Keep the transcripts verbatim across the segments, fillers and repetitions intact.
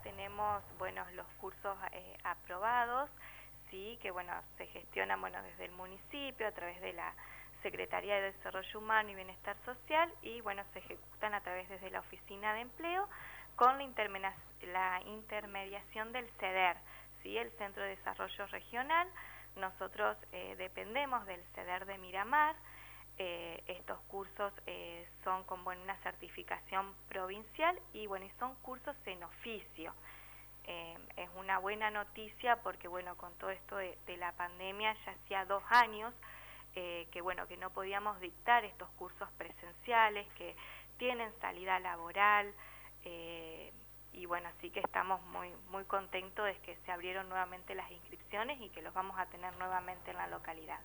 tenemos, bueno, los cursos eh, aprobados, sí, que bueno, se gestionan, bueno, desde el municipio a través de la Secretaría de Desarrollo Humano y Bienestar Social y bueno, se ejecutan a través desde la Oficina de Empleo con la, intermena- la intermediación del CEDER, ¿sí? El Centro de Desarrollo Regional. Nosotros eh, dependemos del CEDER de Miramar. Eh, estos cursos eh, son con bueno, una certificación provincial y bueno, y son cursos en oficio. Eh, es una buena noticia porque bueno, con todo esto de, de la pandemia ya hacía dos años eh, que bueno, que no podíamos dictar estos cursos presenciales que tienen salida laboral eh, y bueno, así que estamos muy muy contentos de que se abrieron nuevamente las inscripciones y que los vamos a tener nuevamente en la localidad.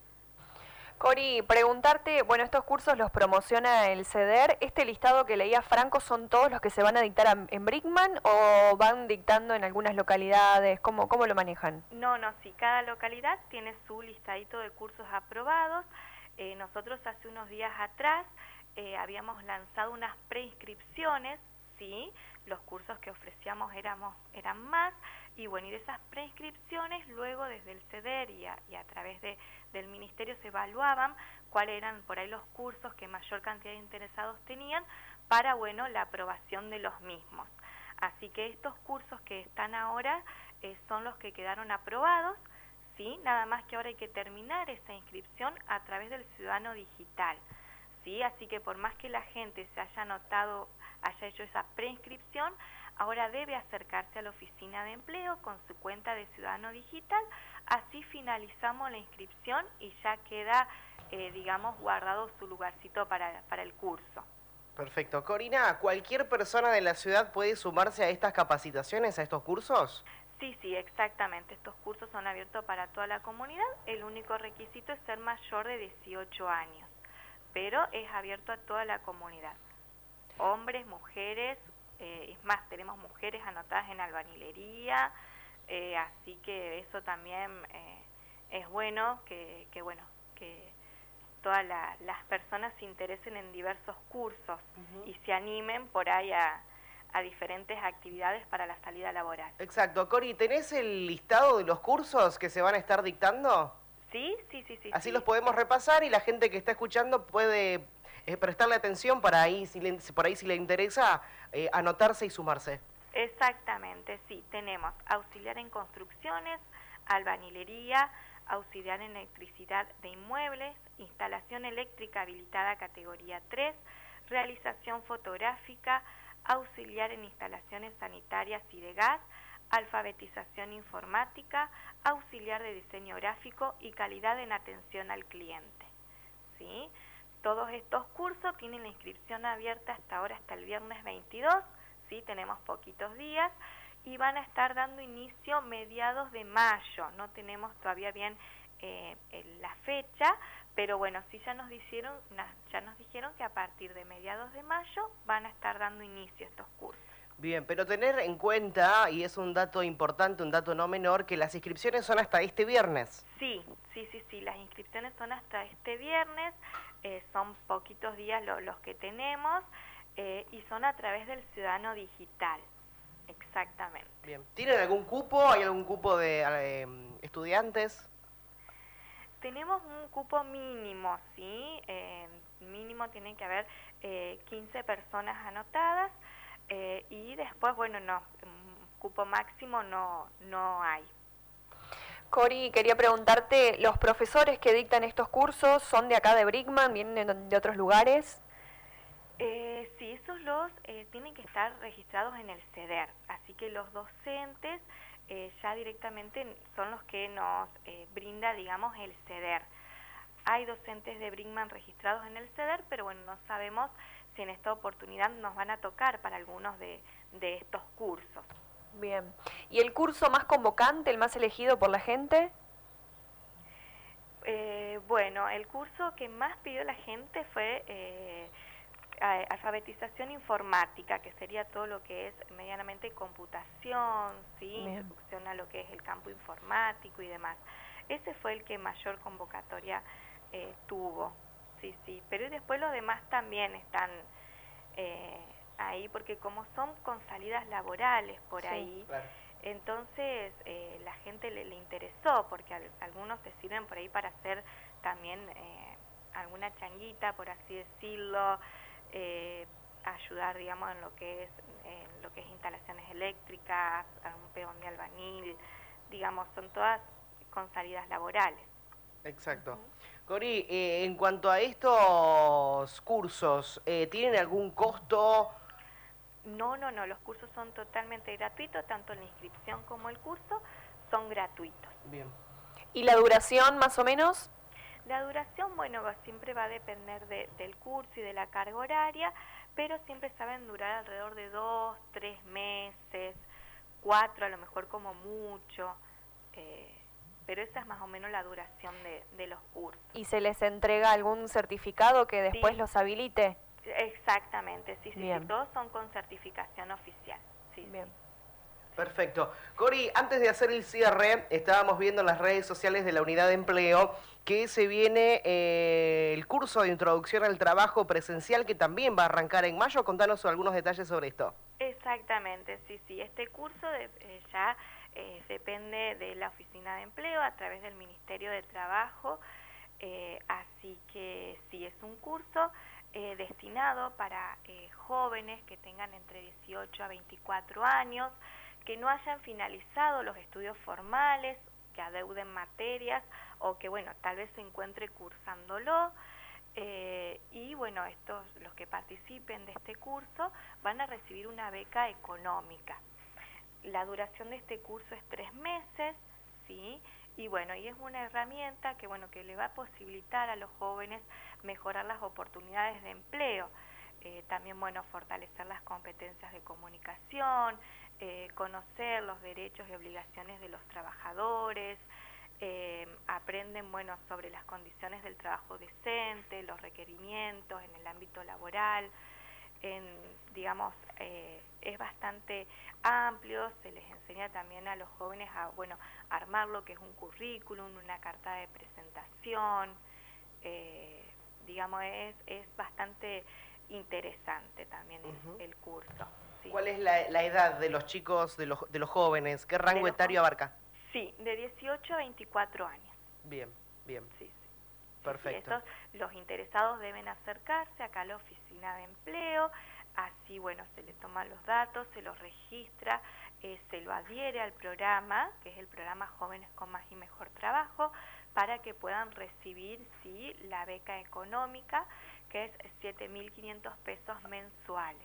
Cori, preguntarte, bueno, estos cursos los promociona el CEDER, ¿este listado que leía Franco son todos los que se van a dictar a, en Brickman o van dictando en algunas localidades? ¿Cómo, cómo lo manejan? No, no, sí, cada localidad tiene su listadito de cursos aprobados. Eh, nosotros hace unos días atrás eh, habíamos lanzado unas preinscripciones, ¿sí? Los cursos que ofrecíamos éramos, eran más, y bueno, y de esas preinscripciones luego desde el CEDER y a, y a través de, del Ministerio se evaluaban cuáles eran por ahí los cursos que mayor cantidad de interesados tenían para, bueno, la aprobación de los mismos. Así que estos cursos que están ahora eh, son los que quedaron aprobados, ¿sí? Nada más que ahora hay que terminar esa inscripción a través del Ciudadano Digital, ¿sí? Así que por más que la gente se haya anotado, haya hecho esa preinscripción, ahora debe acercarse a la Oficina de Empleo con su cuenta de Ciudadano Digital, así finalizamos la inscripción y ya queda, eh, digamos, guardado su lugarcito para, para el curso. Perfecto. Corina, ¿cualquier persona de la ciudad puede sumarse a estas capacitaciones, a estos cursos? Sí, sí, exactamente. Estos cursos son abiertos para toda la comunidad. El único requisito es ser mayor de dieciocho años, pero es abierto a toda la comunidad. Hombres, mujeres, eh, es más, tenemos mujeres anotadas en albañilería, eh, así que eso también eh, es bueno, que, que bueno, que todas la, las personas se interesen en diversos cursos uh-huh. y se animen por ahí a, a diferentes actividades para la salida laboral. Exacto. Cori, ¿tenés el listado de los cursos que se van a estar dictando? Sí, sí, sí, sí. Así sí. los podemos repasar y la gente que está escuchando puede eh, prestarle atención para ahí, si le, por ahí si le interesa, eh, anotarse y sumarse. Exactamente, sí. Tenemos auxiliar en construcciones, albañilería, auxiliar en electricidad de inmuebles, instalación eléctrica habilitada categoría tres, realización fotográfica, auxiliar en instalaciones sanitarias y de gas, alfabetización informática, auxiliar de diseño gráfico y calidad en atención al cliente. ¿Sí? Todos estos cursos tienen la inscripción abierta hasta ahora, hasta el viernes veintidós, ¿sí? Tenemos poquitos días y van a estar dando inicio mediados de mayo. No tenemos todavía bien eh, la fecha, pero bueno, sí ya nos dijeron, ya nos dijeron que a partir de mediados de mayo van a estar dando inicio estos cursos. Bien, pero tener en cuenta, y es un dato importante, un dato no menor, que las inscripciones son hasta este viernes. Sí, sí, sí, sí, las inscripciones son hasta este viernes, eh, son poquitos días lo, los que tenemos eh, y son a través del Ciudadano Digital. Exactamente. Bien. ¿Tienen algún cupo? ¿Hay algún cupo de eh, estudiantes? Tenemos un cupo mínimo, ¿sí? Eh, mínimo tienen que haber eh, quince personas anotadas eh, y después, bueno, no, un cupo máximo no, no hay. Cori, quería preguntarte, ¿los profesores que dictan estos cursos son de acá de Brickman, vienen de otros lugares? Eh, sí, esos los eh, tienen que estar registrados en el CEDER, así que los docentes eh, ya directamente son los que nos eh, brinda, digamos, el CEDER. Hay docentes de Brickman registrados en el CEDER, pero bueno, no sabemos si en esta oportunidad nos van a tocar para algunos de, de estos cursos. Bien. ¿Y el curso más convocante, el más elegido por la gente? Eh, bueno, el curso que más pidió la gente fue eh, alfabetización informática, que sería todo lo que es medianamente computación, ¿sí? Introducción a lo que es el campo informático y demás. Ese fue el que mayor convocatoria eh, tuvo, sí, sí. Pero después los demás también están, eh, ahí, porque como son con salidas laborales por Sí, ahí, claro. entonces eh, la gente le, le interesó, porque al, algunos te sirven por ahí para hacer también eh, alguna changuita, por así decirlo, eh, ayudar, digamos, en lo que es en lo que es instalaciones eléctricas, algún peón de albañil, digamos, son todas con salidas laborales. Exacto. Ujú. Cori, eh, en cuanto a estos cursos, eh, ¿tienen algún costo? No, no, no, los cursos son totalmente gratuitos, tanto la inscripción como el curso son gratuitos. Bien. ¿Y la duración más o menos? La duración, bueno, va- siempre va a depender de, del curso y de la carga horaria, pero siempre saben durar alrededor de dos, tres meses, cuatro a lo mejor como mucho, eh, pero esa es más o menos la duración de, de los cursos. ¿Y se les entrega algún certificado que después Sí. los habilite? Exactamente, sí, sí, Bien. sí, todos son con certificación oficial. Sí, Bien. sí. Perfecto. Cori, antes de hacer el cierre, estábamos viendo en las redes sociales de la Unidad de Empleo que se viene eh, el curso de introducción al trabajo presencial que también va a arrancar en mayo. Contanos algunos detalles sobre esto. Exactamente, sí, sí. Este curso de, eh, ya eh, depende de la Oficina de Empleo a través del Ministerio de Trabajo, eh, así que sí, es un curso eh, destinado para eh, jóvenes que tengan entre dieciocho a veinticuatro años, que no hayan finalizado los estudios formales, que adeuden materias o que, bueno, tal vez se encuentre cursándolo. Eh, y bueno, estos, los que participen de este curso van a recibir una beca económica. La duración de este curso es tres meses, ¿sí? Y bueno, y es una herramienta que, bueno, que le va a posibilitar a los jóvenes mejorar las oportunidades de empleo. Eh, también, bueno, fortalecer las competencias de comunicación, eh, conocer los derechos y obligaciones de los trabajadores, eh, aprenden, bueno, sobre las condiciones del trabajo decente, los requerimientos en el ámbito laboral, en, digamos, eh, es bastante amplio, se les enseña también a los jóvenes a, bueno, armar lo que es un currículum, una carta de presentación, eh, digamos, es, es bastante interesante también el, Uh-huh. el curso. Sí. ¿Cuál es la, la edad de los chicos, de los, de los jóvenes? ¿Qué rango los etario jóvenes? abarca? Sí, de dieciocho a veinticuatro años. Bien, bien. Sí, sí. Perfecto. Sí, estos, los interesados deben acercarse acá a la oficina de empleo, así, bueno, se le toman los datos, se los registra, eh, se lo adhiere al programa, que es el programa Jóvenes con Más y Mejor Trabajo, para que puedan recibir, sí, la beca económica, que es siete mil quinientos pesos mensuales.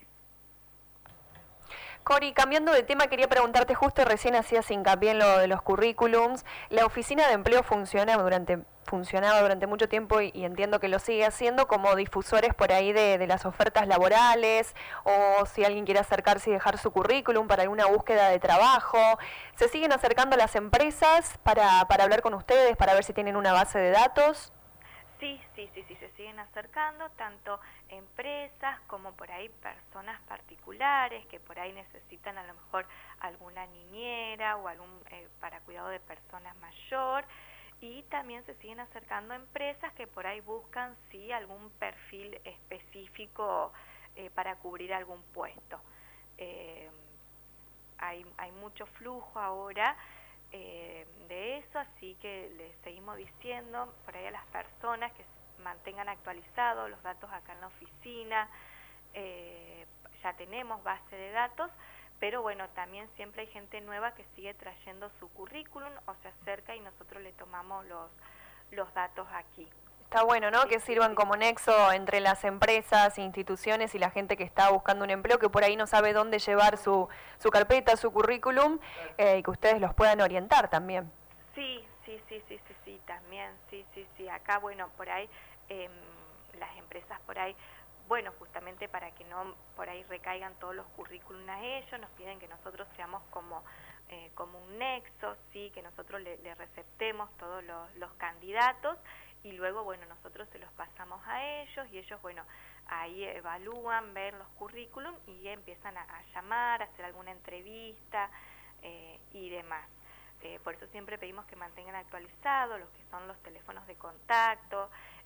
Cori, cambiando de tema, quería preguntarte, justo recién hacías hincapié en lo de los currículums. ¿La oficina de empleo funciona durante, funcionaba durante mucho tiempo y, y entiendo que lo sigue haciendo como difusores por ahí de, de las ofertas laborales? O si alguien quiere acercarse y dejar su currículum para alguna búsqueda de trabajo. ¿Se siguen acercando las empresas para, para hablar con ustedes, para ver si tienen una base de datos? Sí, sí, sí, sí, se siguen acercando tanto empresas como por ahí personas particulares que por ahí necesitan a lo mejor alguna niñera o algún eh, para cuidado de personas mayor, y también se siguen acercando empresas que por ahí buscan sí algún perfil específico eh, para cubrir algún puesto. Eh, hay, hay mucho flujo ahora Eh, de eso, así que les seguimos diciendo por ahí a las personas que mantengan actualizados los datos acá en la oficina. Eh, ya tenemos base de datos, pero bueno, también siempre hay gente nueva que sigue trayendo su currículum o se acerca y nosotros le tomamos los, los datos aquí. Está bueno, ¿no? Sí, Que sí, sirvan sí. como nexo entre las empresas, instituciones y la gente que está buscando un empleo, que por ahí no sabe dónde llevar su, su carpeta, su currículum, eh, y que ustedes los puedan orientar también. Sí, sí, sí, sí, sí, sí, también, sí, sí, sí. Acá, bueno, por ahí, eh, las empresas por ahí, bueno, justamente para que no por ahí recaigan todos los currículum a ellos, nos piden que nosotros seamos como, eh, como un nexo, sí, que nosotros le, le receptemos todos los, los candidatos y luego, bueno, nosotros se los pasamos a ellos y ellos, bueno, ahí evalúan, ven los currículum y empiezan a, a llamar, a hacer alguna entrevista eh, y demás. Eh, por eso siempre pedimos que mantengan actualizados los que son los teléfonos de contacto,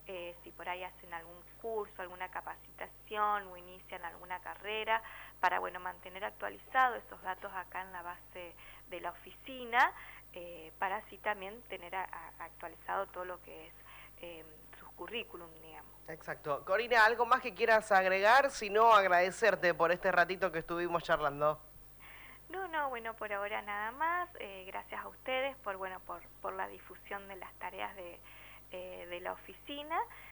eh, si por ahí hacen algún curso, alguna capacitación o inician alguna carrera, para bueno mantener actualizados esos datos acá en la base de la oficina, eh, para así también tener a, a actualizado todo lo que es eh, sus currículum, digamos. Exacto. Corina, ¿algo más que quieras agregar? Si no, agradecerte por este ratito que estuvimos charlando. No, no, bueno, por ahora nada más. Eh, gracias a ustedes por, bueno, por, por la difusión de las tareas de, eh, de la oficina.